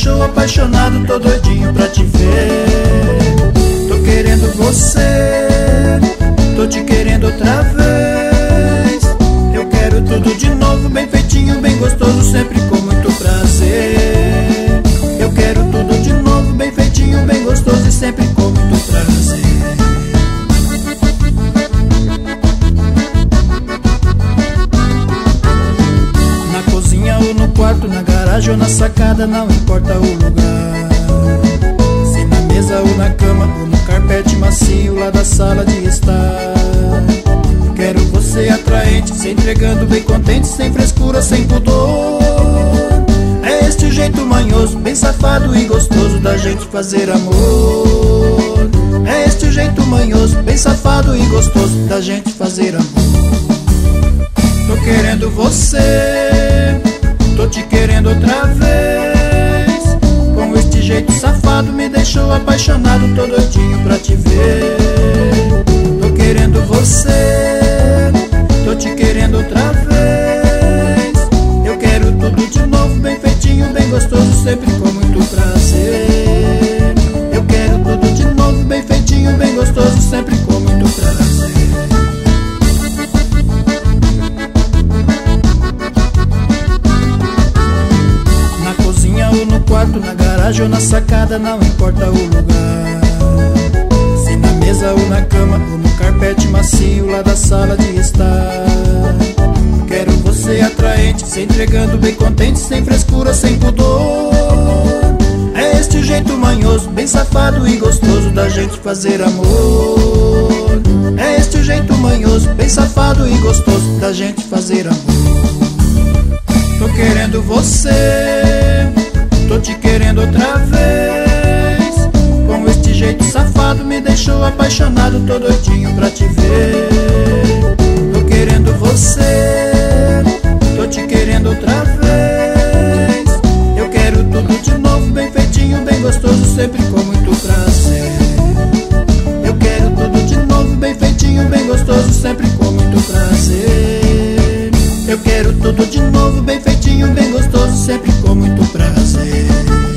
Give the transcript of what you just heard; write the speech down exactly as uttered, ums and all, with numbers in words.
deixou apaixonado, tô doidinho pra te ver. Tô querendo você, tô te querendo outra vez. Eu quero tudo de novo, bem feitinho, bem gostoso, sempre com muito prazer. Eu quero tudo de novo, bem feitinho, bem gostoso e sempre com muito prazer. Na cozinha ou no quarto, na garagem ou na sacada, não importa o lugar. Se na mesa ou na cama ou no carpete macio lá da sala de estar. Quero você atraente, se entregando bem contente, sem frescura, sem pudor. É este o jeito manhoso, bem safado e gostoso da gente fazer amor. É este o jeito manhoso, bem safado e gostoso da gente fazer amor. Tô querendo você, tô te querendo outra vez. Com este jeito safado me deixou apaixonado, tô doidinho pra te ver. Tô querendo você, tô te querendo outra vez. Eu quero tudo de novo, bem feitinho, bem gostoso, sempre com muito prazer. Eu quero tudo de novo, bem feitinho, bem gostoso, sempre com muito prazer. Na cozinha ou no quarto, na garagem ou na sacada, não importa o lugar. Se na mesa ou na cama ou no carpete macio lá da sala de estar. Quero você atraente, se entregando bem contente, sem frescura, sem pudor. É este o jeito manhoso, bem safado e gostoso da gente fazer amor. É este o jeito manhoso, bem safado e gostoso da gente fazer amor. Tô querendo você, tô te querendo outra vez. Com este jeito safado me deixou apaixonado, tô doidinho pra te ver. Tô querendo você, tô te querendo outra vez. Eu quero tudo de novo, bem feitinho, bem gostoso, sempre com muito prazer. Eu quero tudo de novo, bem feitinho, bem gostoso, sempre com muito prazer. Eu quero tudo de novo, bem feitinho, bem gostoso, sempre com muito prazer.